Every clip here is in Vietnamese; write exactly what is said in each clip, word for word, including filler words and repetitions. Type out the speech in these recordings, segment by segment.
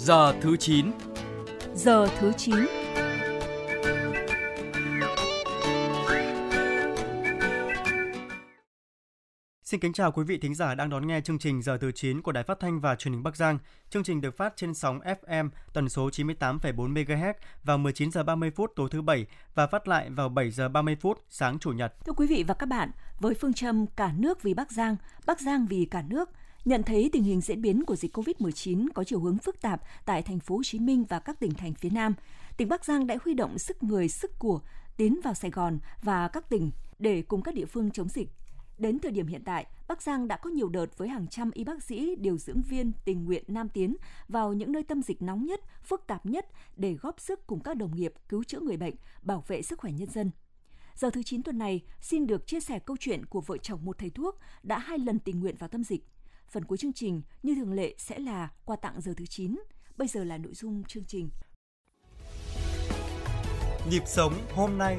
Giờ thứ chín. Giờ thứ chín. Xin kính chào quý vị thính giả đang đón nghe chương trình Giờ thứ chín của Đài Phát thanh và Truyền hình Bắc Giang. Chương trình được phát trên sóng ép em tần số chín mươi tám phẩy bốn mê ga héc vào mười chín giờ ba mươi phút tối thứ Bảy và phát lại vào bảy giờ ba mươi phút sáng Chủ nhật. Thưa quý vị và các bạn, với phương châm cả nước vì Bắc Giang, Bắc Giang vì cả nước, nhận thấy tình hình diễn biến của dịch covid mười chín có chiều hướng phức tạp tại thành phố Hồ Chí Minh và các tỉnh thành phía Nam, tỉnh Bắc Giang đã huy động sức người, sức của tiến vào Sài Gòn và các tỉnh để cùng các địa phương chống dịch. Đến thời điểm hiện tại, Bắc Giang đã có nhiều đợt với hàng trăm y bác sĩ, điều dưỡng viên tình nguyện nam tiến vào những nơi tâm dịch nóng nhất, phức tạp nhất để góp sức cùng các đồng nghiệp cứu chữa người bệnh, bảo vệ sức khỏe nhân dân. Giờ thứ chín tuần này, xin được chia sẻ câu chuyện của vợ chồng một thầy thuốc đã hai lần tình nguyện vào tâm dịch. Phần cuối chương trình, như thường lệ sẽ là quà tặng giờ thứ chín. Bây giờ là nội dung chương trình. Nhịp sống hôm nay.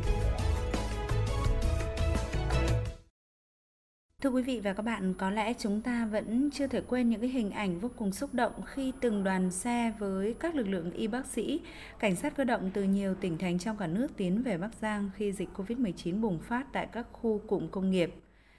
Thưa quý vị và các bạn, có lẽ chúng ta vẫn chưa thể quên những cái hình ảnh vô cùng xúc động khi từng đoàn xe với các lực lượng y bác sĩ, cảnh sát cơ động từ nhiều tỉnh thành trong cả nước tiến về Bắc Giang khi dịch covid mười chín bùng phát tại các khu cụm công nghiệp.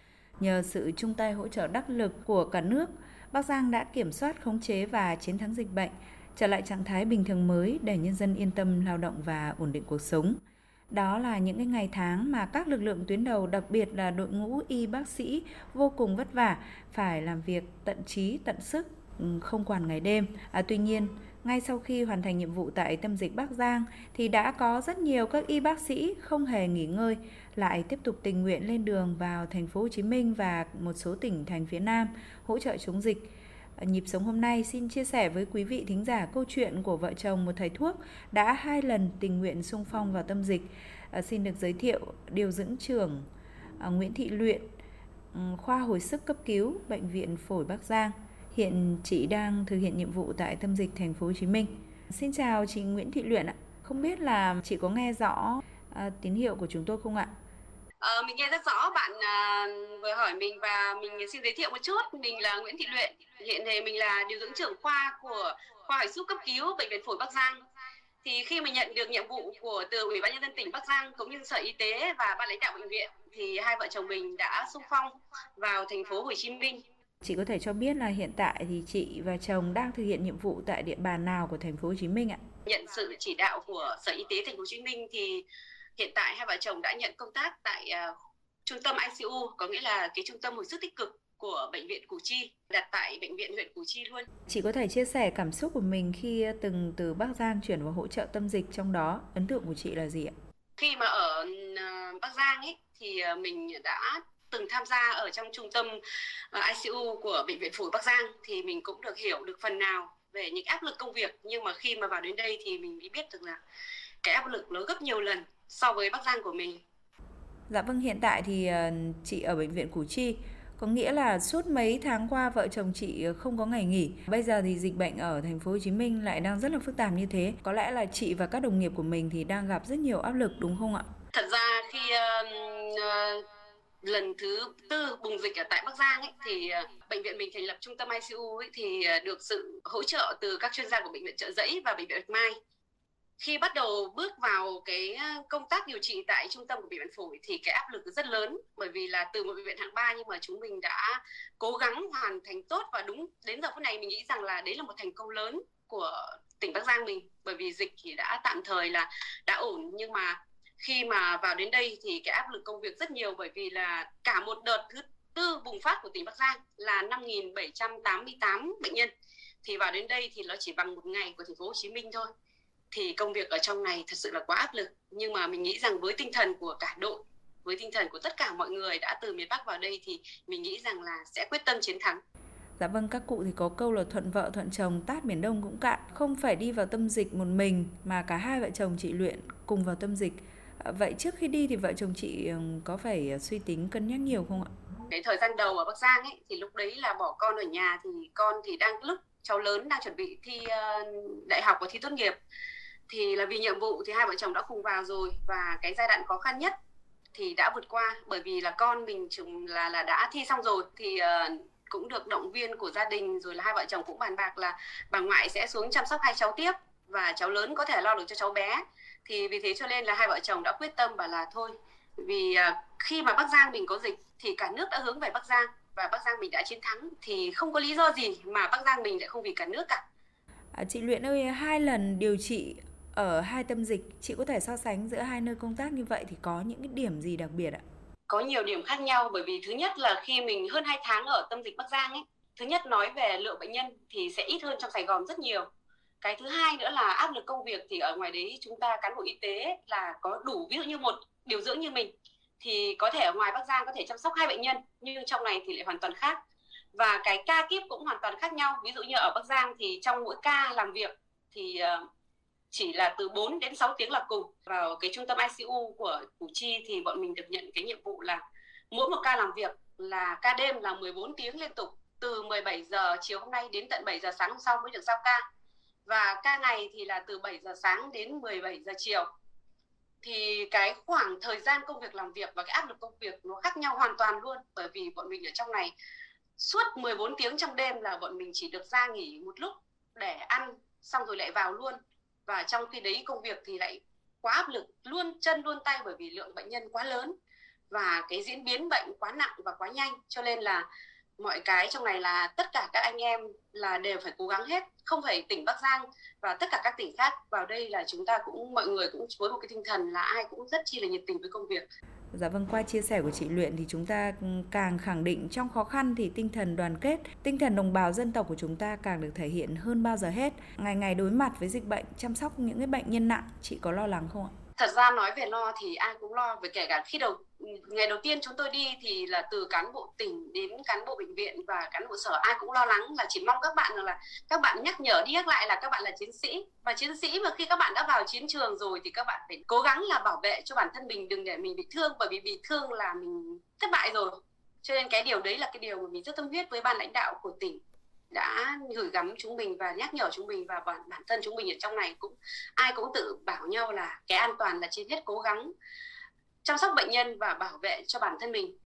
Nhờ sự chung tay hỗ trợ đắc lực của cả nước, Bắc Giang đã kiểm soát, khống chế và chiến thắng dịch bệnh, trở lại trạng thái bình thường mới để nhân dân yên tâm lao động và ổn định cuộc sống. Đó là những cái ngày tháng mà các lực lượng tuyến đầu, đặc biệt là đội ngũ y bác sĩ vô cùng vất vả, phải làm việc tận trí, tận sức, không quản ngày đêm. À, tuy nhiên, ngay sau khi hoàn thành nhiệm vụ tại tâm dịch Bắc Giang thì đã có rất nhiều các y bác sĩ không hề nghỉ ngơi, lại tiếp tục tình nguyện lên đường vào thành phố Hồ Chí Minh và một số tỉnh thành phía Nam hỗ trợ chống dịch. Nhịp sống hôm nay xin chia sẻ với quý vị thính giả câu chuyện của vợ chồng một thầy thuốc đã hai lần tình nguyện xung phong vào tâm dịch. À, xin được giới thiệu điều dưỡng trưởng à, Nguyễn Thị Luyện, khoa hồi sức cấp cứu, bệnh viện Phổi Bắc Giang. Hiện chị đang thực hiện nhiệm vụ tại tâm dịch thành phố Hồ Chí Minh. Xin chào chị Nguyễn Thị Luyện ạ. Không biết là chị có nghe rõ à, tín hiệu của chúng tôi không ạ? Ờ, mình nghe rất rõ, bạn à, vừa hỏi mình và mình xin giới thiệu một chút. Mình là Nguyễn Thị Luyện, hiện thì mình là điều dưỡng trưởng khoa của khoa hồi sức cấp cứu bệnh viện Phổi Bắc Giang. Thì khi mà nhận được nhiệm vụ của từ Ủy ban nhân dân tỉnh Bắc Giang cũng như Sở Y tế và ban lãnh đạo bệnh viện thì hai vợ chồng mình đã xung phong vào thành phố Hồ Chí Minh. Chị có thể cho biết là hiện tại thì chị và chồng đang thực hiện nhiệm vụ tại địa bàn nào của thành phố Hồ Chí Minh ạ? Nhận sự chỉ đạo của Sở Y tế thành phố Hồ Chí Minh thì hiện tại hai vợ chồng đã nhận công tác tại uh, trung tâm i xê u, có nghĩa là cái trung tâm hồi sức tích cực của bệnh viện Củ Chi, đặt tại bệnh viện huyện Củ Chi luôn. Chị có thể chia sẻ cảm xúc của mình khi từng từ Bắc Giang chuyển vào hỗ trợ tâm dịch, trong đó ấn tượng của chị là gì ạ? Khi mà ở uh, Bắc Giang ấy thì uh, mình đã từng tham gia ở trong trung tâm uh, i xê u của bệnh viện Phổi Bắc Giang thì mình cũng được hiểu được phần nào về những áp lực công việc, nhưng mà khi mà vào đến đây thì mình mới biết được là cái áp lực nó gấp nhiều lần so với Bắc Giang của mình. Dạ vâng, hiện tại thì uh, chị ở bệnh viện Củ Chi, có nghĩa là suốt mấy tháng qua vợ chồng chị không có ngày nghỉ. Bây giờ thì dịch bệnh ở thành phố Hồ Chí Minh lại đang rất là phức tạp như thế. Có lẽ là chị và các đồng nghiệp của mình thì đang gặp rất nhiều áp lực, đúng không ạ? Thật ra khi uh, uh, lần thứ tư bùng dịch ở tại Bắc Giang ấy, thì uh, bệnh viện mình thành lập trung tâm i xê u ấy, thì uh, được sự hỗ trợ từ các chuyên gia của bệnh viện Chợ Giấy và bệnh viện Bạch Mai. Khi bắt đầu bước vào cái công tác điều trị tại trung tâm của bệnh viện Phổi thì cái áp lực rất lớn, bởi vì là từ một bệnh viện hạng ba nhưng mà chúng mình đã cố gắng hoàn thành tốt, và đúng đến giờ phút này mình nghĩ rằng là đấy là một thành công lớn của tỉnh Bắc Giang mình, bởi vì dịch thì đã tạm thời là đã ổn, nhưng mà khi mà vào đến đây thì cái áp lực công việc rất nhiều, bởi vì là cả một đợt thứ tư bùng phát của tỉnh Bắc Giang là năm nghìn bảy trăm tám mươi tám bệnh nhân, thì vào đến đây thì nó chỉ bằng một ngày của thành phố Hồ Chí Minh thôi. Thì công việc ở trong này thật sự là quá áp lực, nhưng mà mình nghĩ rằng với tinh thần của cả đội, với tinh thần của tất cả mọi người đã từ miền Bắc vào đây thì mình nghĩ rằng là sẽ quyết tâm chiến thắng. Dạ vâng, các cụ thì có câu là thuận vợ thuận chồng, tát biển Đông cũng cạn. Không phải đi vào tâm dịch một mình mà cả hai vợ chồng chị Luyện cùng vào tâm dịch. Vậy trước khi đi thì vợ chồng chị có phải suy tính cân nhắc nhiều không ạ? Cái thời gian đầu ở Bắc Giang ấy thì lúc đấy là bỏ con ở nhà, thì con thì đang lúc cháu lớn đang chuẩn bị thi uh, đại học và thi tốt nghiệp. Thì là vì nhiệm vụ thì hai vợ chồng đã cùng vào rồi, và cái giai đoạn khó khăn nhất thì đã vượt qua, bởi vì là con mình chúng là là đã thi xong rồi thì uh, cũng được động viên của gia đình, rồi là hai vợ chồng cũng bàn bạc là bà ngoại sẽ xuống chăm sóc hai cháu tiếp và cháu lớn có thể lo được cho cháu bé. Thì vì thế cho nên là hai vợ chồng đã quyết tâm bảo là thôi, vì khi mà Bắc Giang mình có dịch thì cả nước đã hướng về Bắc Giang và Bắc Giang mình đã chiến thắng, thì không có lý do gì mà Bắc Giang mình lại không vì cả nước cả. À, chị Luyện ơi, hai lần điều trị ở hai tâm dịch, chị có thể so sánh giữa hai nơi công tác như vậy thì có những cái điểm gì đặc biệt ạ? Có nhiều điểm khác nhau, bởi vì thứ nhất là khi mình hơn hai tháng ở tâm dịch Bắc Giang ấy, thứ nhất nói về lượng bệnh nhân thì sẽ ít hơn trong Sài Gòn rất nhiều. Cái thứ hai nữa là áp lực công việc thì ở ngoài đấy chúng ta cán bộ y tế là có đủ, ví dụ như một điều dưỡng như mình thì có thể ở ngoài Bắc Giang có thể chăm sóc hai bệnh nhân, nhưng trong này thì lại hoàn toàn khác. Và cái ca kíp cũng hoàn toàn khác nhau. Ví dụ như ở Bắc Giang thì trong mỗi ca làm việc thì chỉ là từ bốn đến sáu tiếng là cùng. Vào cái trung tâm i xê u của Củ Chi thì bọn mình được nhận cái nhiệm vụ là mỗi một ca làm việc là ca đêm là mười bốn tiếng liên tục, từ mười bảy giờ chiều hôm nay đến tận bảy giờ sáng hôm sau mới được giao ca. Và ca ngày thì là từ bảy giờ sáng đến mười bảy giờ chiều. Thì cái khoảng thời gian công việc làm việc và cái áp lực công việc nó khác nhau hoàn toàn luôn. Bởi vì bọn mình ở trong này suốt mười bốn tiếng trong đêm là bọn mình chỉ được ra nghỉ một lúc để ăn, xong rồi lại vào luôn. Và trong khi đấy công việc thì lại quá áp lực, luôn chân luôn tay, bởi vì lượng bệnh nhân quá lớn và cái diễn biến bệnh quá nặng và quá nhanh. Cho nên là mọi cái trong này là tất cả các anh em là đều phải cố gắng hết, không phải tỉnh Bắc Giang và tất cả các tỉnh khác vào đây là chúng ta cũng, mọi người cũng với một cái tinh thần là ai cũng rất chi là nhiệt tình với công việc. Dạ vâng, qua chia sẻ của chị Luyện thì chúng ta càng khẳng định trong khó khăn thì tinh thần đoàn kết, tinh thần đồng bào dân tộc của chúng ta càng được thể hiện hơn bao giờ hết. Ngày ngày đối mặt với dịch bệnh, chăm sóc những cái bệnh nhân nặng, chị có lo lắng không ạ? Thật ra nói về lo thì ai cũng lo, với kể cả khi đầu ngày đầu tiên chúng tôi đi thì là từ cán bộ tỉnh đến cán bộ bệnh viện và cán bộ sở ai cũng lo lắng, là chỉ mong các bạn là các bạn nhắc nhở đi nhắc lại là các bạn là chiến sĩ, và chiến sĩ mà khi các bạn đã vào chiến trường rồi thì các bạn phải cố gắng là bảo vệ cho bản thân mình, đừng để mình bị thương, bởi vì bị thương là mình thất bại rồi. Cho nên cái điều đấy là cái điều mà mình rất tâm huyết với ban lãnh đạo của tỉnh đã gửi gắm chúng mình và nhắc nhở chúng mình, và bản, bản thân chúng mình ở trong này cũng ai cũng tự bảo nhau là cái an toàn là trên hết, cố gắng chăm sóc bệnh nhân và bảo vệ cho bản thân mình.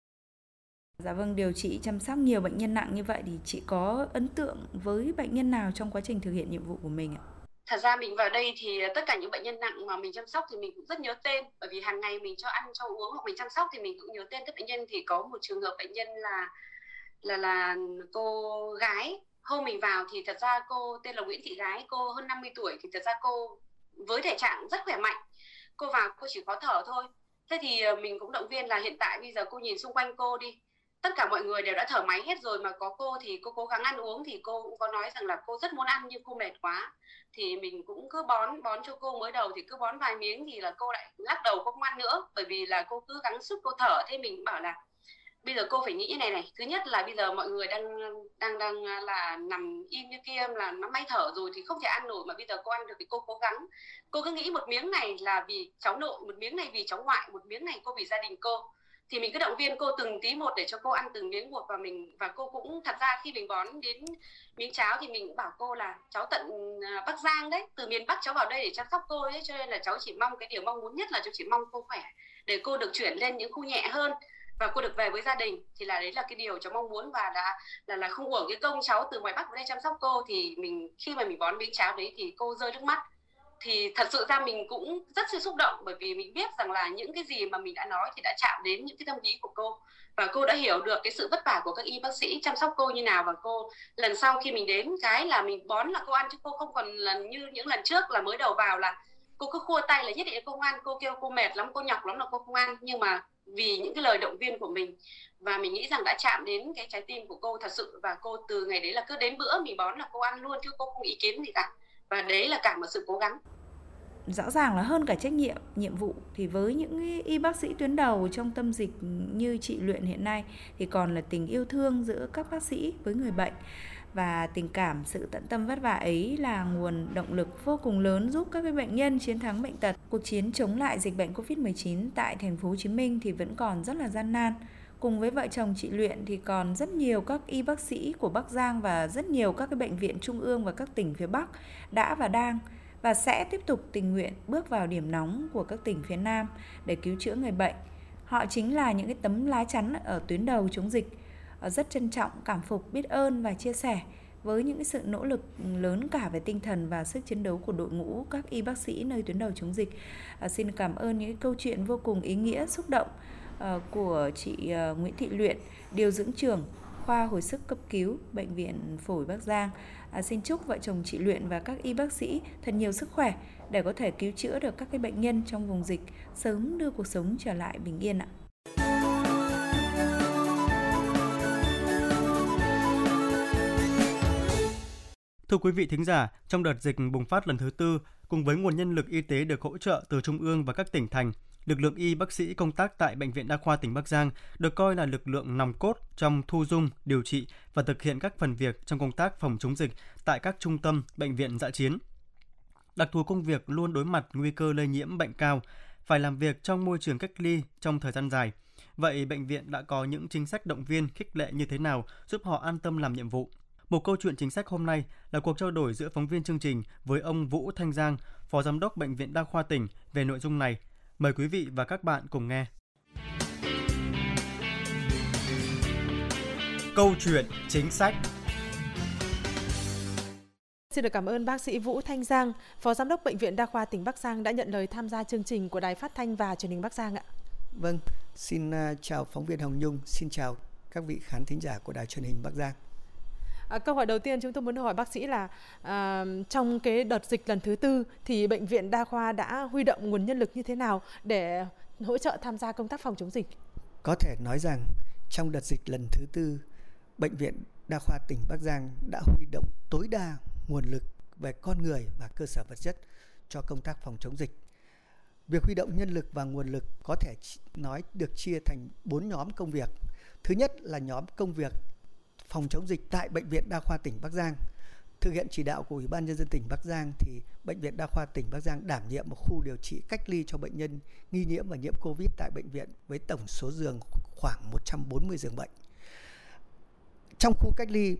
Dạ vâng, điều trị chăm sóc nhiều bệnh nhân nặng như vậy thì chị có ấn tượng với bệnh nhân nào trong quá trình thực hiện nhiệm vụ của mình ạ? Thật ra mình vào đây thì tất cả những bệnh nhân nặng mà mình chăm sóc thì mình cũng rất nhớ tên, bởi vì hàng ngày mình cho ăn cho uống hoặc mình chăm sóc thì mình cũng nhớ tên các bệnh nhân. Thì có một trường hợp bệnh nhân là là là cô gái. Hôm mình vào thì thật ra cô tên là Nguyễn Thị Gái, cô hơn năm mươi tuổi, thì thật ra cô với thể trạng rất khỏe mạnh. Cô vào cô chỉ khó thở thôi. Thế thì mình cũng động viên là hiện tại bây giờ cô nhìn xung quanh cô đi, tất cả mọi người đều đã thở máy hết rồi mà có cô thì cô cố gắng ăn uống. Thì cô cũng có nói rằng là cô rất muốn ăn nhưng cô mệt quá, thì mình cũng cứ bón bón cho cô. Mới đầu thì cứ bón vài miếng thì là cô lại lắc đầu cô không ăn nữa, bởi vì là cô cứ gắng sức cô thở. Thế mình cũng bảo là bây giờ cô phải nghĩ như này này, thứ nhất là bây giờ mọi người đang đang đang là nằm im như kia là nó may thở rồi thì không thể ăn nổi, mà bây giờ cô ăn được thì cô cố gắng. Cô cứ nghĩ một miếng này là vì cháu nội, một miếng này vì cháu ngoại, một miếng này cô vì gia đình cô. Thì mình cứ động viên cô từng tí một để cho cô ăn từng miếng một. Và mình và cô cũng thật ra khi mình bón đến miếng cháo thì mình cũng bảo cô là cháu tận Bắc Giang đấy, từ miền Bắc cháu vào đây để chăm sóc cô ấy, cho nên là cháu chỉ mong cái điều mong muốn nhất là cháu chỉ mong cô khỏe để cô được chuyển lên những khu nhẹ hơn và cô được về với gia đình. Thì là đấy là cái điều cháu mong muốn, và đã là là không uổng cái công cháu từ ngoài Bắc vào đây chăm sóc cô. Thì mình khi mà mình bón miếng cháo đấy thì cô rơi nước mắt. Thì thật sự ra mình cũng rất là xúc động, bởi vì mình biết rằng là những cái gì mà mình đã nói thì đã chạm đến những cái tâm lý của cô, và cô đã hiểu được cái sự vất vả của các y bác sĩ chăm sóc cô như nào. Và cô lần sau khi mình đến cái là mình bón là cô ăn, chứ cô không còn là như những lần trước là mới đầu vào là cô cứ khua tay là nhất định cô không ăn. Cô kêu cô mệt lắm, cô nhọc lắm là cô không ăn. Nhưng mà vì những cái lời động viên của mình, và mình nghĩ rằng đã chạm đến cái trái tim của cô thật sự, và cô từ ngày đấy là cứ đến bữa mình bón là cô ăn luôn, chứ cô không ý kiến gì cả. Và đấy là cả một sự cố gắng. Rõ ràng là hơn cả trách nhiệm, nhiệm vụ thì với những y bác sĩ tuyến đầu trong tâm dịch như chị Luyện hiện nay thì còn là tình yêu thương giữa các bác sĩ với người bệnh. Và tình cảm, sự tận tâm vất vả ấy là nguồn động lực vô cùng lớn giúp các bệnh nhân chiến thắng bệnh tật. Cuộc chiến chống lại dịch bệnh covid mười chín tại thành phố Hồ Chí Minh thì vẫn còn rất là gian nan. Cùng với vợ chồng chị Luyện thì còn rất nhiều các y bác sĩ của Bắc Giang và rất nhiều các cái bệnh viện trung ương và các tỉnh phía Bắc đã và đang và sẽ tiếp tục tình nguyện bước vào điểm nóng của các tỉnh phía Nam để cứu chữa người bệnh. Họ chính là những cái tấm lá chắn ở tuyến đầu chống dịch. rất trân trọng, cảm phục, biết ơn và chia sẻ với những cái sự nỗ lực lớn cả về tinh thần và sức chiến đấu của đội ngũ các y bác sĩ nơi tuyến đầu chống dịch. À, xin cảm ơn những câu chuyện vô cùng ý nghĩa, xúc động uh, của chị uh, Nguyễn Thị Luyện, điều dưỡng trưởng khoa hồi sức cấp cứu Bệnh viện Phổi Bắc Giang. À, xin chúc vợ chồng chị Luyện và các y bác sĩ thật nhiều sức khỏe để có thể cứu chữa được các cái bệnh nhân trong vùng dịch, sớm đưa cuộc sống trở lại bình yên ạ. Thưa quý vị thính giả, trong đợt dịch bùng phát lần thứ tư, cùng với nguồn nhân lực y tế được hỗ trợ từ Trung ương và các tỉnh thành, lực lượng y bác sĩ công tác tại Bệnh viện Đa khoa tỉnh Bắc Giang được coi là lực lượng nòng cốt trong thu dung, điều trị và thực hiện các phần việc trong công tác phòng chống dịch tại các trung tâm, bệnh viện dã chiến. Đặc thù công việc luôn đối mặt nguy cơ lây nhiễm bệnh cao, phải làm việc trong môi trường cách ly trong thời gian dài. Vậy bệnh viện đã có những chính sách động viên, khích lệ như thế nào giúp họ an tâm làm nhiệm vụ? Một câu chuyện chính sách hôm nay là cuộc trao đổi giữa phóng viên chương trình với ông Vũ Thanh Giang, Phó Giám đốc Bệnh viện Đa khoa tỉnh về nội dung này. Mời quý vị và các bạn cùng nghe. Câu chuyện chính sách. Xin được cảm ơn bác sĩ Vũ Thanh Giang, Phó Giám đốc Bệnh viện Đa khoa tỉnh Bắc Giang đã nhận lời tham gia chương trình của Đài Phát thanh và Truyền hình Bắc Giang ạ. Vâng, xin chào phóng viên Hồng Nhung, xin chào các vị khán thính giả của Đài Truyền hình Bắc Giang. À, câu hỏi đầu tiên chúng tôi muốn hỏi bác sĩ là à, trong cái đợt dịch lần thứ tư thì Bệnh viện Đa khoa đã huy động nguồn nhân lực như thế nào để hỗ trợ tham gia công tác phòng chống dịch? Có thể nói rằng trong đợt dịch lần thứ tư, Bệnh viện Đa khoa tỉnh Bắc Giang đã huy động tối đa nguồn lực về con người và cơ sở vật chất cho công tác phòng chống dịch. Việc huy động nhân lực và nguồn lực có thể nói được chia thành bốn nhóm công việc. Thứ nhất là nhóm công việc phòng chống dịch tại Bệnh viện Đa khoa tỉnh Bắc Giang. Thực hiện chỉ đạo của Ủy ban Nhân dân tỉnh Bắc Giang thì Bệnh viện Đa khoa tỉnh Bắc Giang đảm nhiệm một khu điều trị cách ly cho bệnh nhân nghi nhiễm và nhiễm Covid tại bệnh viện với tổng số giường khoảng một trăm bốn mươi giường bệnh. Trong khu cách ly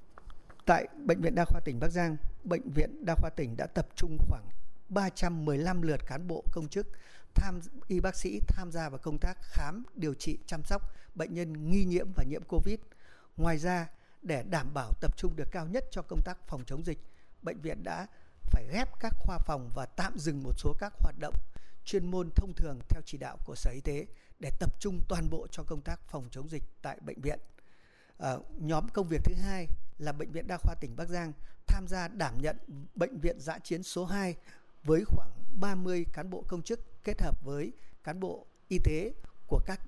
tại Bệnh viện Đa khoa tỉnh Bắc Giang, Bệnh viện Đa khoa tỉnh đã tập trung khoảng ba trăm mười lăm lượt cán bộ công chức, tham y bác sĩ tham gia vào công tác khám, điều trị, chăm sóc bệnh nhân nghi nhiễm và nhiễm Covid. Ngoài ra, để đảm bảo tập trung được cao nhất cho công tác phòng chống dịch, bệnh viện đã phải ghép các khoa phòng và tạm dừng một số các hoạt động chuyên môn thông thường theo chỉ đạo của Sở Y tế để tập trung toàn bộ cho công tác phòng chống dịch tại bệnh viện. À, nhóm công việc thứ hai là Bệnh viện Đa khoa tỉnh Bắc Giang tham gia đảm nhận Bệnh viện dã chiến số hai với khoảng ba mươi cán bộ công chức kết hợp với cán bộ y tế của các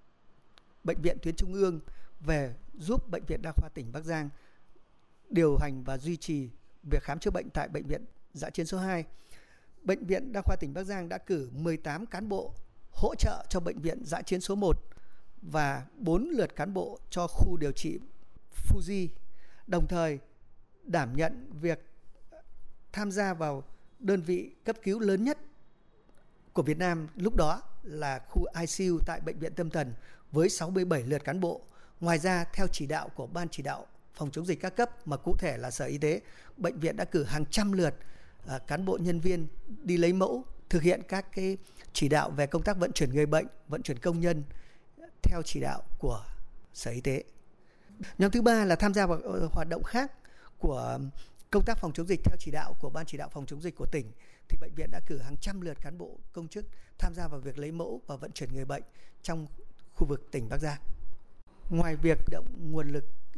bệnh viện tuyến trung ương về giúp Bệnh viện Đa khoa tỉnh Bắc Giang điều hành và duy trì việc khám chữa bệnh tại Bệnh viện dã chiến số hai. Bệnh viện Đa khoa tỉnh Bắc Giang đã cử mười tám cán bộ hỗ trợ cho Bệnh viện dã chiến số một và bốn lượt cán bộ cho khu điều trị Fuji, đồng thời đảm nhận việc tham gia vào đơn vị cấp cứu lớn nhất của Việt Nam lúc đó là khu i xê u tại Bệnh viện Tâm Thần với sáu mươi bảy lượt cán bộ. Ngoài ra, theo chỉ đạo của Ban chỉ đạo phòng chống dịch các cấp mà cụ thể là Sở Y tế, bệnh viện đã cử hàng trăm lượt uh, cán bộ nhân viên đi lấy mẫu, thực hiện các cái chỉ đạo về công tác vận chuyển người bệnh, vận chuyển công nhân theo chỉ đạo của Sở Y tế. Nhóm thứ ba là tham gia vào hoạt động khác của công tác phòng chống dịch theo chỉ đạo của Ban chỉ đạo phòng chống dịch của tỉnh, thì bệnh viện đã cử hàng trăm lượt cán bộ công chức tham gia vào việc lấy mẫu và vận chuyển người bệnh trong khu vực tỉnh Bắc Giang. Ngoài việc động nguồn lực uh,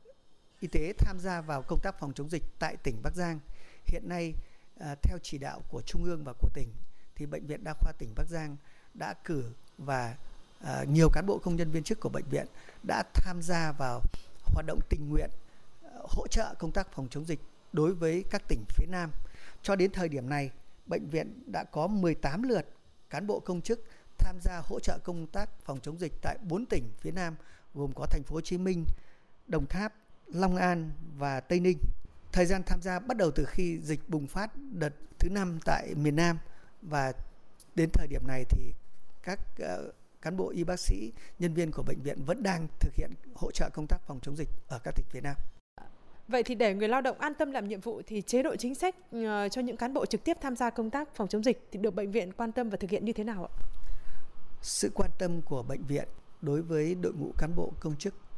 y tế tham gia vào công tác phòng chống dịch tại tỉnh Bắc Giang, hiện nay uh, theo chỉ đạo của Trung ương và của tỉnh thì Bệnh viện Đa khoa tỉnh Bắc Giang đã cử và uh, nhiều cán bộ công nhân viên chức của bệnh viện đã tham gia vào hoạt động tình nguyện uh, hỗ trợ công tác phòng chống dịch đối với các tỉnh phía Nam. Cho đến thời điểm này, bệnh viện đã có mười tám lượt cán bộ công chức tham gia hỗ trợ công tác phòng chống dịch tại bốn tỉnh phía Nam gồm có Thành phố Hồ Chí Minh, Đồng Tháp, Long An và Tây Ninh. Thời gian tham gia bắt đầu từ khi dịch bùng phát đợt thứ năm tại miền Nam, và đến thời điểm này thì các uh, cán bộ y bác sĩ, nhân viên của bệnh viện vẫn đang thực hiện hỗ trợ công tác phòng chống dịch ở các tỉnh phía Nam. Vậy thì để người lao động an tâm làm nhiệm vụ thì chế độ chính sách uh, cho những cán bộ trực tiếp tham gia công tác phòng chống dịch thì được bệnh viện quan tâm và thực hiện như thế nào ạ? Sự quan tâm của bệnh viện đối với đội ngũ cán bộ công chức tham gia công tác phòng chống dịch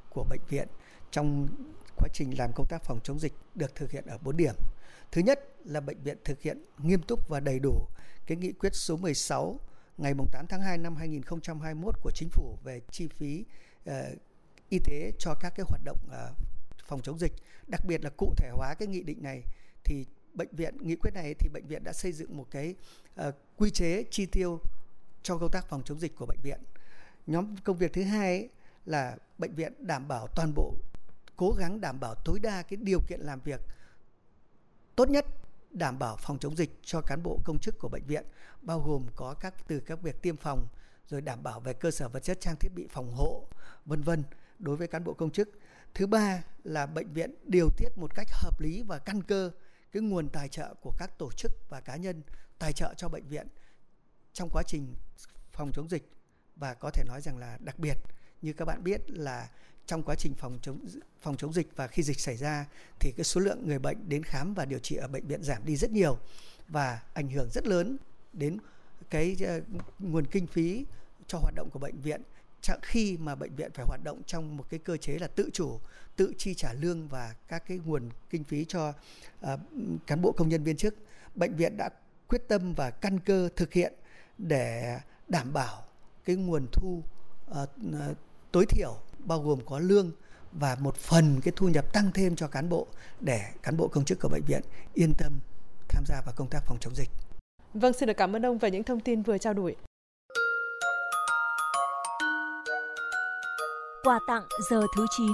của bệnh viện trong quá trình làm công tác phòng chống dịch được thực hiện ở bốn điểm. Thứ nhất là bệnh viện thực hiện nghiêm túc và đầy đủ cái nghị quyết số mười sáu ngày tám tháng hai năm hai nghìn không trăm hai mươi mốt của Chính phủ về chi phí uh, y tế cho các cái hoạt động uh, phòng chống dịch. Đặc biệt là cụ thể hóa cái nghị định này thì bệnh viện nghị quyết này thì bệnh viện đã xây dựng một cái uh, quy chế chi tiêu cho công tác phòng chống dịch của bệnh viện. Nhóm công việc thứ hai ấy là bệnh viện đảm bảo toàn bộ, cố gắng đảm bảo tối đa cái điều kiện làm việc tốt nhất, đảm bảo phòng chống dịch cho cán bộ công chức của bệnh viện, bao gồm có các từ các việc tiêm phòng, rồi đảm bảo về cơ sở vật chất, trang thiết bị phòng hộ, vân vân đối với cán bộ công chức. Thứ ba là bệnh viện điều tiết một cách hợp lý và căn cơ cái nguồn tài trợ của các tổ chức và cá nhân tài trợ cho bệnh viện trong quá trình phòng chống dịch. Và có thể nói rằng là đặc biệt như các bạn biết là trong quá trình phòng chống phòng chống dịch và khi dịch xảy ra thì cái số lượng người bệnh đến khám và điều trị ở bệnh viện giảm đi rất nhiều và ảnh hưởng rất lớn đến cái uh, nguồn kinh phí cho hoạt động của bệnh viện, khi mà bệnh viện phải hoạt động trong một cái cơ chế là tự chủ, tự chi trả lương và các cái nguồn kinh phí cho uh, cán bộ công nhân viên chức. Bệnh viện đã quyết tâm và căn cơ thực hiện để đảm bảo cái nguồn thu uh, uh, tối thiểu, bao gồm có lương và một phần cái thu nhập tăng thêm cho cán bộ để cán bộ công chức của bệnh viện yên tâm tham gia vào công tác phòng chống dịch. Vâng, xin được cảm ơn ông về những thông tin vừa trao đổi. Quà tặng giờ thứ chín.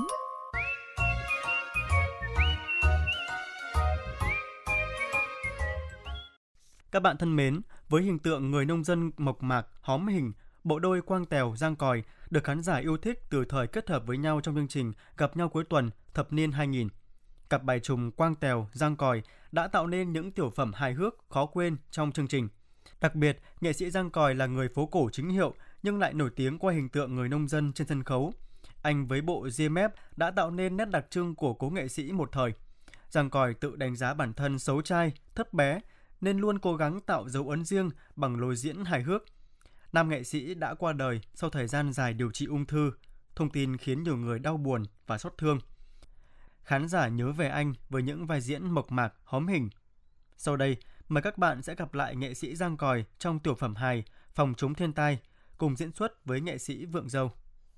Các bạn thân mến, với hình tượng người nông dân mộc mạc, hóm hình, bộ đôi quang tèo, giang còi được khán giả yêu thích từ thời kết hợp với nhau trong chương trình Gặp nhau cuối tuần thập niên hai nghìn. Cặp bài trùng quang tèo, giang còi đã tạo nên những tiểu phẩm hài hước khó quên trong chương trình. Đặc biệt, nghệ sĩ Giang Còi là người phố cổ chính hiệu nhưng lại nổi tiếng qua hình tượng người nông dân trên sân khấu. Anh với bộ ria mép đã tạo nên nét đặc trưng của cố nghệ sĩ một thời. Giang Còi tự đánh giá bản thân xấu trai, thấp bé nên luôn cố gắng tạo dấu ấn riêng bằng lối diễn hài hước. Nam nghệ sĩ đã qua đời sau thời gian dài điều trị ung thư, thông tin khiến nhiều người đau buồn và xót thương. Khán giả nhớ về anh với những vai diễn mộc mạc, hóm hình. Sau đây, mời các bạn sẽ gặp lại nghệ sĩ Giang Còi trong tiểu phẩm hài Phòng chống thiên tai, cùng diễn xuất với nghệ sĩ Vượng Dâu.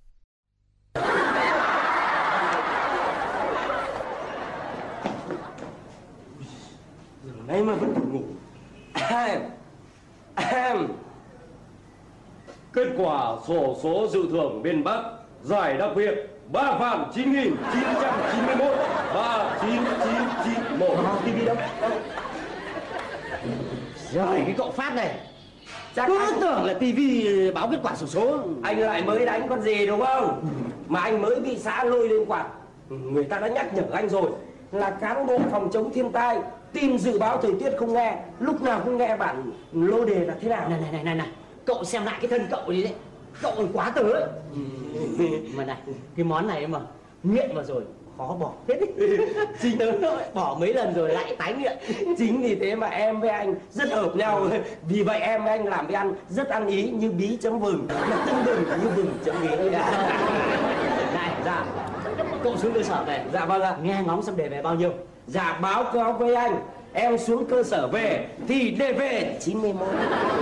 Nay mà vẫn còn ngủ. À, à. Kết quả sổ số dự thưởng miền Bắc giải đặc biệt ba phạm chín nghìn chín trăm chín mươi mốt ba chín chín chín một. ti vi đâu? Rồi cái cậu Phát này chắc cứ anh... tưởng là tivi báo kết quả sổ số. Anh lại mới đánh con gì đúng không? Mà anh mới bị xã lôi lên quạt. Người ta đã nhắc nhở anh rồi là cán bộ phòng chống thiên tai, tin dự báo thời tiết không nghe, lúc nào cũng nghe bản lô đề là thế nào. Này này này này này, cậu xem lại cái thân cậu đi đấy, cậu còn quá tớ đấy. Mà này, cái món này mà nghiện vào rồi khó bỏ hết đấy. Chính tớ bỏ mấy lần rồi lại tái nghiện. Chính vì thế mà em với anh rất hợp nhau. Vì vậy em với anh làm với ăn rất ăn ý như bí chấm vừng, là tưng bừng như vừng chấm bí. Này, dạ, cậu xuống cơ sở về. Dạ vâng ạ. Nghe ngóng xem đề về bao nhiêu. Dạ báo cáo với anh, em xuống cơ sở về thì đề về chín mươi mốt.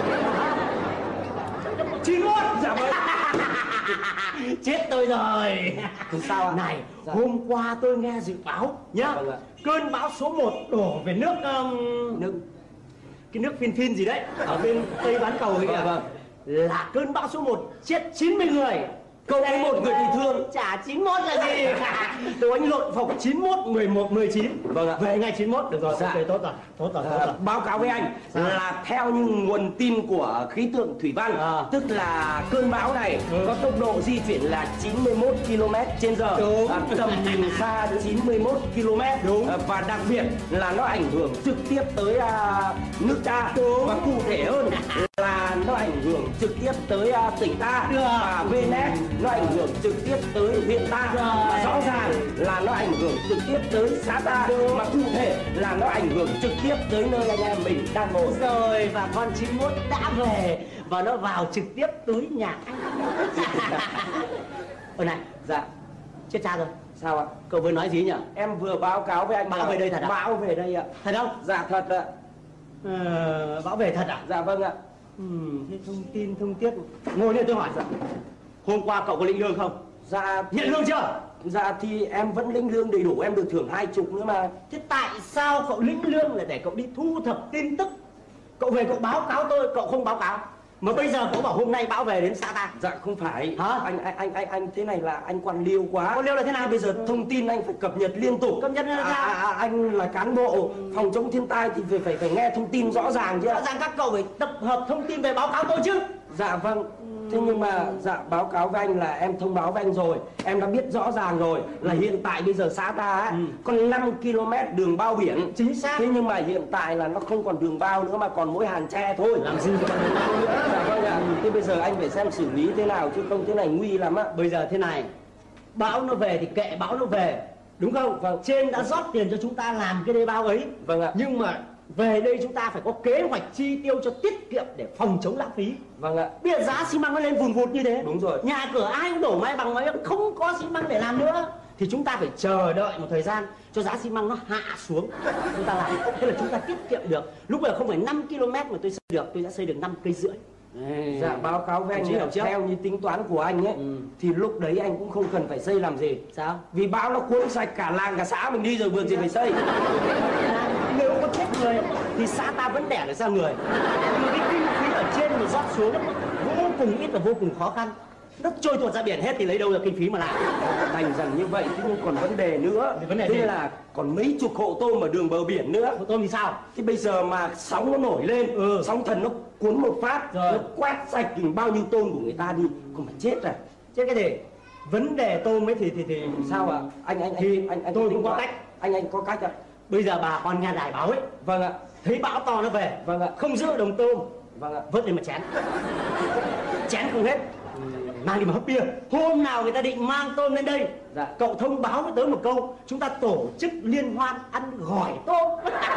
chín mươi mốt? Dạ vâng. Chết tôi rồi. Sao ạ? Này, dạ. Hôm qua tôi nghe dự báo nhá. Vâng ạ. Cơn bão số một đổ về nước um... nước cái nước Phin Phin gì đấy ở bên Tây bán cầu ấy kìa. Vâng, vâng. Là cơn bão số một chết chín mươi người. Cậu ấy một người bị thương. Chả chín mươi mốt là gì. Tôi anh lộn phộc chín mươi mốt, mười một, mười chín. Vâng ạ. Về ngày chín mươi mốt được rồi. Dạ. Ok, tốt rồi. Tốt rồi, tốt À, rồi. báo cáo với anh Sao? là theo những nguồn tin của khí tượng thủy văn, À. tức là cơn bão này Ừ. có tốc độ di chuyển là chín mươi mốt ki lô mét trên giờ, Đúng. à, tầm nhìn xa chín mươi mốt ki lô mét. Đúng. À, và đặc biệt là nó ảnh hưởng trực tiếp tới à, nước ta. Đúng. Và cụ thể hơn là nó ảnh hưởng trực tiếp tới à, tỉnh ta. Được. Và vê en ét nó ảnh hưởng trực tiếp tới huyện ta. Rồi. Và rõ ràng là nó ảnh hưởng trực tiếp tới xã ta. Đúng. Mà cụ thể là nó ảnh hưởng trực tiếp tới nơi anh em mình đang ngồi. Rồi, và con chín mươi mốt đã về và nó vào trực tiếp tới nhà anh. Ôi này, Dạ. chết cha rồi. Sao ạ? Cậu vừa nói gì nhỉ? Em vừa báo cáo với anh. Bão về đây thật à? Bão về đây ạ. Thật không? Dạ thật ạ. Ờ, bão về thật à? Dạ vâng ạ. Ừ, thế thông tin thông tiết. Ngồi đây tôi hỏi. Dạ. Hôm qua cậu có lĩnh lương không? Dạ. Nhận lương chưa? Dạ thì em vẫn lĩnh lương đầy đủ, em được thưởng hai chục nữa mà. Thế tại sao cậu lĩnh lương là để cậu đi thu thập tin tức? Cậu về cậu báo cáo tôi, cậu không báo cáo. Mà bây giờ cậu bảo hôm nay bão về đến xã ta. Dạ không phải. Hả? Anh anh anh anh anh thế này là anh quan liêu quá. Quan liêu là thế nào? Bây giờ thông tin anh phải cập nhật liên tục. Cập nhật là à, sao? à, à, anh là cán bộ phòng chống thiên tai thì phải phải phải nghe thông tin rõ ràng chứ. Rõ ràng các cậu phải tập hợp thông tin về báo cáo tôi chứ. Dạ vâng. Thế nhưng mà dạ báo cáo với anh là em thông báo với anh rồi. Em đã biết rõ ràng rồi là hiện tại bây giờ xã ta ấy, ừ. còn năm ki lô mét đường bao biển. Chính xác. Thế nhưng mà hiện tại là nó không còn đường bao nữa mà còn mỗi hàng tre thôi. Làm gì còn đường bao nữa? Dạ vâng ạ. Thế bây giờ anh phải xem xử lý thế nào chứ không thế này nguy lắm á. Bây giờ thế này, bão nó về thì kệ bão nó về, đúng không? Vâng. Trên đã rót tiền cho chúng ta làm cái đê bao ấy. Vâng ạ. Nhưng mà về đây chúng ta phải có kế hoạch chi tiêu cho tiết kiệm để phòng chống lãng phí. Vâng ạ. Bây giờ giá xi măng nó lên vùn vụt như thế. Đúng rồi. Nhà cửa ai cũng đổ máy bằng máy, không có xi măng để làm nữa. Thì chúng ta phải chờ đợi một thời gian cho giá xi măng nó hạ xuống. Chúng ta làm, thế là chúng ta tiết kiệm được. Lúc bây giờ không phải năm ki lô mét mà tôi xây được, tôi đã xây được năm cây rưỡi. Ê, dạ báo cáo với anh là theo như tính toán của anh ấy, ừ. thì lúc đấy anh cũng không cần phải xây làm gì. Sao? Vì bão nó cuốn sạch cả làng cả xã mình đi rồi vườn gì phải xây. Nếu có chết người thì xã ta vẫn đẻ được ra người. Nhưng mà cái kinh phí ở trên mà rót xuống vô cùng ít và vô cùng khó khăn. Nó trôi tuột ra biển hết thì lấy đâu ra kinh phí mà làm. Thành rằng như vậy thế nhưng còn vấn đề nữa. Vấn đề thế gì? Là còn mấy chục hộ tôm ở đường bờ biển nữa. Hộ tôm thì sao? Thì bây giờ mà sóng nó nổi lên, ừ. sóng thần nó cuốn một phát, rồi. Nó quét sạch bao nhiêu tôm của người ta đi, còn mà chết rồi. Chết cái gì? Vấn đề tôm ấy thì thì thì sao ạ? Anh anh thì anh anh, anh tôi cũng có cách. Anh anh có cách ạ. Bây giờ bà con nghe đài báo ấy. Vâng ạ. Thấy bão to nó về. Vâng ạ. Không giữ đồng tôm. Vâng ạ. Vớt lên mà chén. Chén không hết. Mang đi mà hấp bia. Hôm nào người ta định mang tôm lên đây, dạ. cậu thông báo với tớ một câu, chúng ta tổ chức liên hoan ăn gỏi tôm.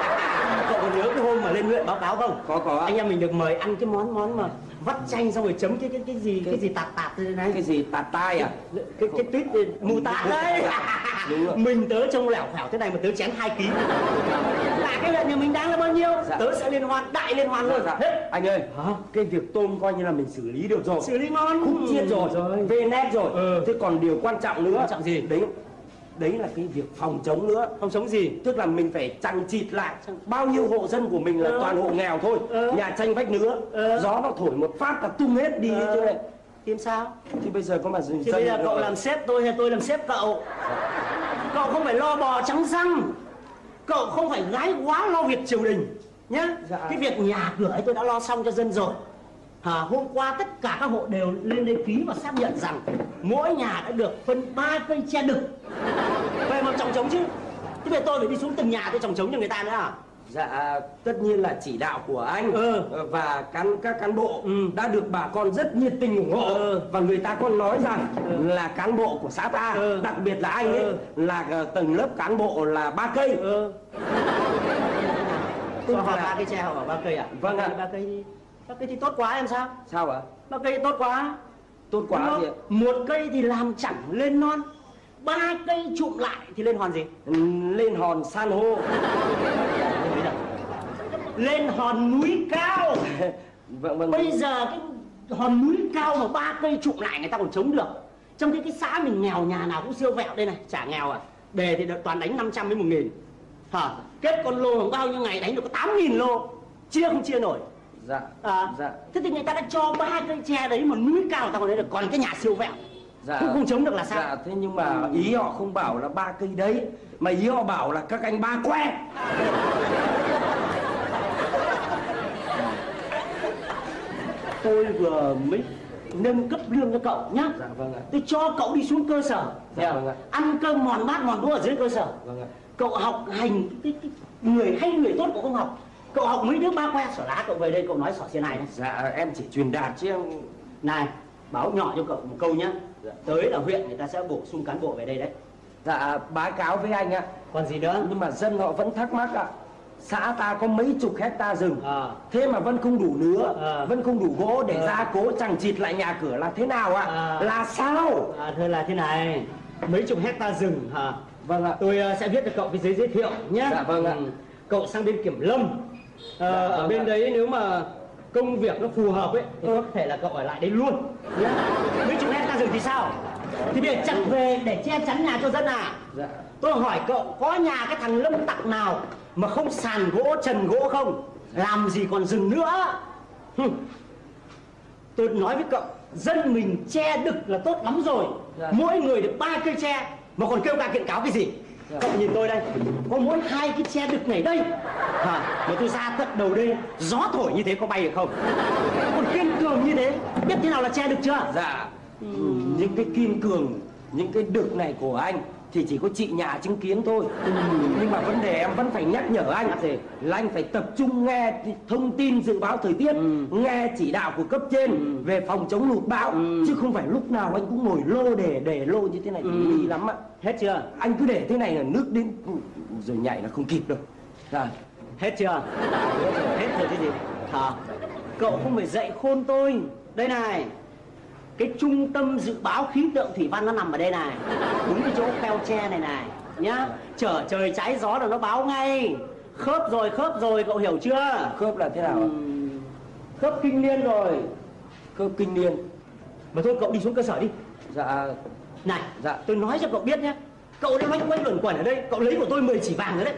Cậu còn nhớ cái hôm mà lên huyện báo cáo không? Có có. Anh em mình được mời ăn cái món món mà vắt chanh xong rồi chấm cái cái cái gì cái, cái gì tạt tạt thế này. Cái gì tạt tai à? Cái cái tuyết mù tạt đấy. Mình tớ trông lẻo phẻo thế này mà tớ chén hai ký. Là cái huyện nhà mình đang là bao nhiêu? Dạ. Tớ sẽ liên hoan, đại liên hoan luôn. Dạ. Hết. Anh ơi, hả? Cái việc tôm coi như là mình xử lý được rồi. Xử lý ngon. Khúc chiết rồi, rồi. Về nét rồi. Ừ. Thế còn điều quan trọng nữa. Quan trọng gì? Đấy, đấy là cái việc phòng chống nữa. Phòng chống gì? Tức là mình phải chằng chịt lại. Bao nhiêu hộ dân của mình là ừ. toàn hộ nghèo thôi. Ừ. Nhà tranh vách nữa. Ừ. Gió nó thổi một phát là tung hết đi ừ. chứ này. Tìm sao? Thì bây giờ có mà dừng. Thì bây giờ cậu rồi. Làm sếp tôi hay tôi làm sếp cậu? Cậu không phải lo bò trắng răng. Cậu không phải gái quá lo việc triều đình nhá. Dạ. Cái việc nhà cửa ấy tôi đã lo xong cho dân rồi. À, hôm qua tất cả các hộ đều lên đây ký và xác nhận rằng mỗi nhà đã được phân ba cây tre đực về mà trồng trống chứ. Thế bây giờ tôi phải đi xuống từng nhà tôi trồng trống cho người ta nữa à? Dạ tất nhiên là chỉ đạo của anh ừ. và cán các cán bộ ừ. đã được bà con rất nhiệt tình ủng hộ ừ. và người ta còn nói rằng ừ. là cán bộ của xã ta ừ. đặc biệt là anh ấy ừ. là tầng lớp cán bộ là ba cây. Ừ. Tức là ba cây tre hoặc ba cây à? Vâng ạ. Ba cây đi. Ba cây thì tốt quá em sao? Sao ạ? Ba cây tốt quá. Tốt quá thì một cây thì làm chẳng lên non. Ba cây trụm lại thì lên hòn gì? Ừ, lên hòn san hô. Lên hòn núi cao. Vâng, vâng. Bây giờ cái hòn núi cao mà ba cây trụm lại người ta còn chống được. Trong cái cái xã mình nghèo nhà nào cũng siêu vẹo đây này, chả nghèo à. Đề thì toàn đánh năm trăm với một nghìn. Hả? Kết con lô bằng bao nhiêu ngày đánh được có tám nghìn lô. Chia không chia nổi. Dạ. À, dạ. Thế thì người ta đã cho ba cây tre đấy mà núi cao người ta còn lấy được, còn cái nhà siêu vẹo. Dạ. Cũng không chống được là sao? Dạ, thế nhưng mà ý họ không bảo là ba cây đấy, mà ý họ bảo là các anh ba que. Tôi vừa mới nâng cấp lương cho cậu nhá. Dạ vâng ạ. Tôi cho cậu đi xuống cơ sở. Dạ vâng ạ. Ăn cơm mòn bát mòn đũa ở dưới cơ sở. Vâng ạ. Cậu học hành cái, cái người hay người tốt cậu không học. Cậu học mấy đứa ba que xỏ lá, cậu về đây cậu nói xỏ trên này này. Dạ em chỉ truyền đạt chứ em. Này, báo nhỏ cho cậu một câu nhá. Dạ. Tới là huyện người ta sẽ bổ sung cán bộ về đây đấy. Dạ báo cáo với anh ạ. Còn gì nữa? Nhưng mà dân họ vẫn thắc mắc ạ. Xã ta có mấy chục hecta rừng à. Thế mà vẫn không đủ nứa à. Vẫn không đủ gỗ để à. gia cố chằng chịt lại nhà cửa là thế nào ạ? À. Là sao? À, thưa là thế này. mấy chục hecta rừng hả? Vâng ạ. Tôi uh, sẽ viết cho cậu cái giấy giới thiệu nhé. Dạ vâng ạ. Ừ. Cậu sang bên Kiểm Lâm. Uh, dạ, ở vâng bên ạ. đấy nếu mà công việc nó phù hợp ấy thì có thể là cậu ở lại đấy luôn nhé. Mấy chục hecta rừng thì sao? Thì bây giờ chặt về để che chắn nhà cho dân à? Dạ. Tôi hỏi cậu, có nhà cái thằng lâm tặc nào mà không sàn gỗ, trần gỗ không? Làm gì còn rừng nữa? Hừm. Tôi nói với cậu, dân mình che đực là tốt lắm rồi. Dạ. Mỗi người được ba cây tre mà còn kêu ca kiện cáo cái gì? Dạ. Cậu nhìn tôi đây, có mỗi hai cái tre đực này đây. À, mà tôi ra tận đầu đây, gió thổi như thế có bay được không? Còn kiên cường như thế, biết thế nào là che đực chưa? Dạ. Ừ. Những cái kiên cường, những cái đực này của anh thì chỉ có chị nhà chứng kiến thôi. Ừ. Nhưng mà vấn đề em vẫn phải nhắc nhở anh thì là anh phải tập trung nghe thông tin dự báo thời tiết, ừ. nghe chỉ đạo của cấp trên ừ. về phòng chống lụt bão, ừ. chứ không phải lúc nào anh cũng ngồi lô để để lô như thế này thì nguy ừ. lắm ạ. Hết chưa? Anh cứ để thế này là nước đến rồi nhảy là không kịp đâu. Dạ. Hết chưa? Hết rồi chứ gì? Hả? Cậu không phải dạy khôn tôi. Đây này, cái trung tâm dự báo khí tượng thủy văn nó nằm ở đây này, đúng cái chỗ keo tre này này nhá. Trở trời trái gió là nó báo ngay. Khớp rồi, khớp rồi, cậu hiểu chưa? Khớp là thế nào ạ? Uhm, khớp kinh niên rồi. Khớp kinh niên. Mà thôi cậu đi xuống cơ sở đi. Dạ. Này, dạ. tôi nói cho cậu biết nhé, cậu đã loanh quanh luẩn quẩn ở đây, cậu lấy của tôi mười chỉ vàng rồi đấy.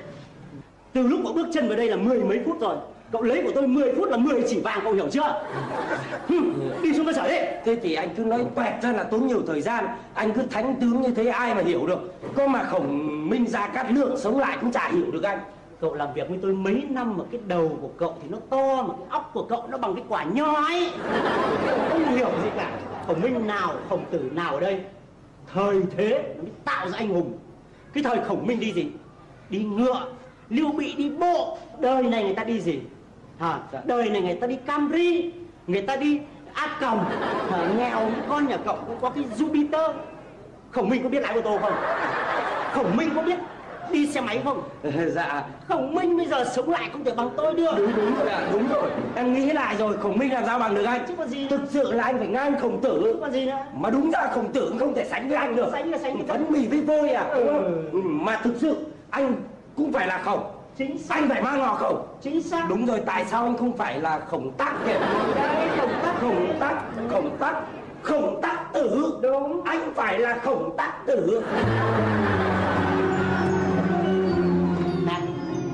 Từ lúc cậu bước chân vào đây là mười mấy phút rồi, cậu lấy của tôi mười phút là mười chỉ vàng, cậu hiểu chưa? Hừm, đi xuống cơ sở đi. Thế thì anh cứ nói toẹt ra là tốn nhiều thời gian. Anh cứ thánh tướng như thế ai mà hiểu được. Có mà Khổng Minh Gia Cát Lượng sống lại cũng chả hiểu được anh. Cậu làm việc với tôi mấy năm mà cái đầu của cậu thì nó to, mà cái óc của cậu nó bằng cái quả nho ấy. Cậu không hiểu gì cả. Khổng Minh nào, Khổng Tử nào ở đây, thời thế nó mới tạo ra anh hùng. Cái thời Khổng Minh đi gì? Đi ngựa. Lưu Bị đi bộ. Đời này người ta đi gì? À, đời này người ta đi Camry, người ta đi A Còng. À, nghèo những con nhà cậu cũng có cái Jupiter. Khổng Minh có biết lái ô tô không? Khổng Minh có biết đi xe máy không? Dạ. Khổng Minh bây giờ sống lại không thể bằng tôi được. Đúng đúng rồi ạ, đúng rồi. Em nghĩ lại rồi, Khổng Minh làm sao bằng được anh? Chứ có gì. Thực sự là anh phải ngang Khổng Tử. Chứ có gì nữa. Mà đúng ra Khổng Tử cũng không thể sánh với anh được. Sánh là sánh với phấn mì với vôi à? Ừ. Ừ. Mà thực sự anh cũng phải là Khổng. Chính xác. Anh phải mang ngò Khổng. Chính xác. Đúng rồi, tại sao anh không phải là Khổng Tắc kìa? Đấy, Khổng Tắc. Khổng Tắc, Khổng Tắc, Khổng Tắc Tử. Đúng. Anh phải là Khổng Tắc Tử. Này,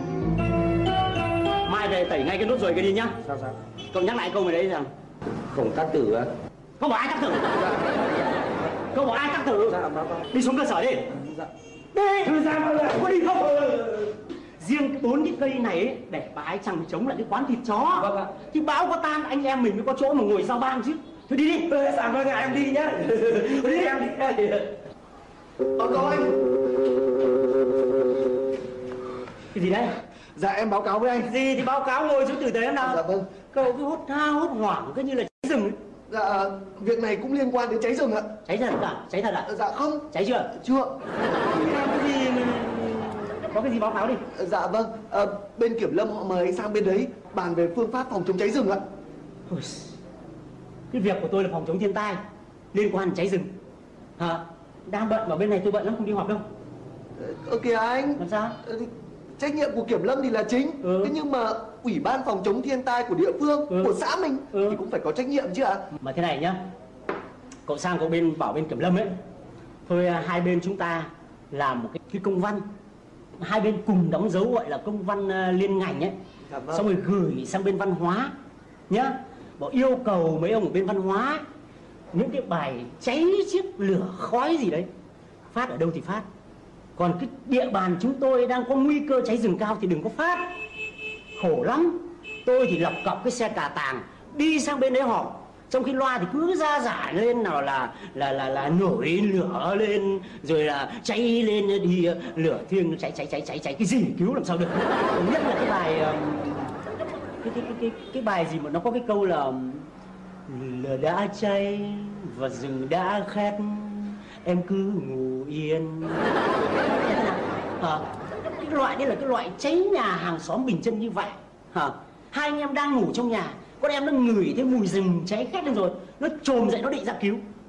mai về tẩy ngay cái nốt ruồi kia đi nhá. Sao sao? Cậu nhắc lại câu này đấy rằng Khổng Tắc Tử á? Không bảo ai Tắc Tử. Cậu bảo ai Tắc Tử? Dạ, báo cáo. Đi xuống cơ sở đi. Dạ. Đi. Thư ra bao giờ? Có đi không? Riêng cái bốn cái cây này ấy, để bà ấy chẳng chống lại cái quán thịt chó. Vâng ạ. Thì bão có tan anh em mình mới có chỗ mà ngồi giao ban chứ. Thôi đi đi. Dạ vâng ạ, em đi nhá. Đi em đi. Báo cáo anh. Cái gì đấy? Dạ em báo cáo với anh. Gì thì báo cáo, ngồi xuống tử tế em nào. Dạ vâng. Cậu cứ hốt ha hốt hoảng cứ như là cháy rừng ấy. Dạ việc này cũng liên quan đến cháy rừng ạ. Cháy thật à? Cháy thật à? Dạ không. Cháy chưa? Chưa. Cái gì mà... Có cái gì báo cáo đi. Dạ vâng, à, bên Kiểm Lâm họ mời anh sang bên đấy bàn về phương pháp phòng chống cháy rừng ạ. Cái việc của tôi là phòng chống thiên tai, liên quan đến cháy rừng. Hả? Đang bận mà bên này tôi bận lắm, không đi họp đâu. Ơ kìa anh. Làm sao? Trách nhiệm của Kiểm Lâm thì là chính, ừ. Thế nhưng mà Ủy ban phòng chống thiên tai của địa phương, ừ. của xã mình ừ. thì cũng phải có trách nhiệm chứ ạ. Mà thế này nhá, cậu sang cậu bên bảo bên Kiểm Lâm ấy, thôi hai bên chúng ta làm một cái, cái công văn, hai bên cùng đóng dấu gọi là công văn uh, liên ngành ấy, dạ vâng. Xong rồi gửi sang bên văn hóa nhá, bảo yêu cầu mấy ông ở bên văn hóa những cái bài cháy chiếc lửa khói gì đấy phát ở đâu thì phát, còn cái địa bàn chúng tôi đang có nguy cơ cháy rừng cao thì đừng có phát. Khổ lắm, tôi thì lập cọc cái xe cà tàng đi sang bên đấy họp, trong khi loa thì cứ ra giải lên nào là là là là nổi lửa lên rồi là cháy lên đi lửa thiêng nó cháy cháy cháy cháy cháy cái gì cứu làm sao được. Nhất là cái bài cái cái cái cái cái bài gì mà nó có cái câu là lửa đã cháy và rừng đã khét em cứ ngủ yên. Hả? Cái loại đây là cái loại cháy nhà hàng xóm bình chân như vậy. Hả? Hai anh em đang ngủ trong nhà, con em nó ngửi thấy mùi rừng cháy khét lên rồi, nó trồm dậy nó định ra cứu.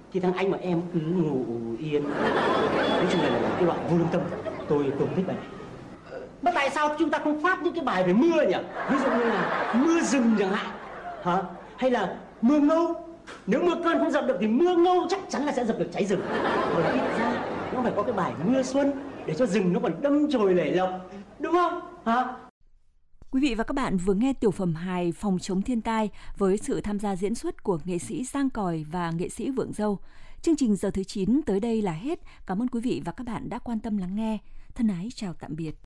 thì thằng anh mà em cứ ngủ yên. Nói chung là, là cái loại vô lương tâm. Tôi tôi thích bài này. Mà tại sao chúng ta không phát những cái bài về mưa nhỉ? Ví dụ như là mưa rừng chẳng hạn, hả? Hay là mưa ngâu. Nếu mưa cơn không dập được thì mưa ngâu chắc chắn là sẽ dập được cháy rừng. Rồi ít ra nó phải có cái bài mưa xuân để cho rừng nó còn đâm chồi nảy lộc, đúng không? Hả? Quý vị và các bạn vừa nghe tiểu phẩm hài Phòng chống thiên tai với sự tham gia diễn xuất của nghệ sĩ Giang Còi và nghệ sĩ Vượng Dâu. Chương trình giờ thứ chín tới đây là hết. Cảm ơn quý vị và các bạn đã quan tâm lắng nghe. Thân ái chào tạm biệt.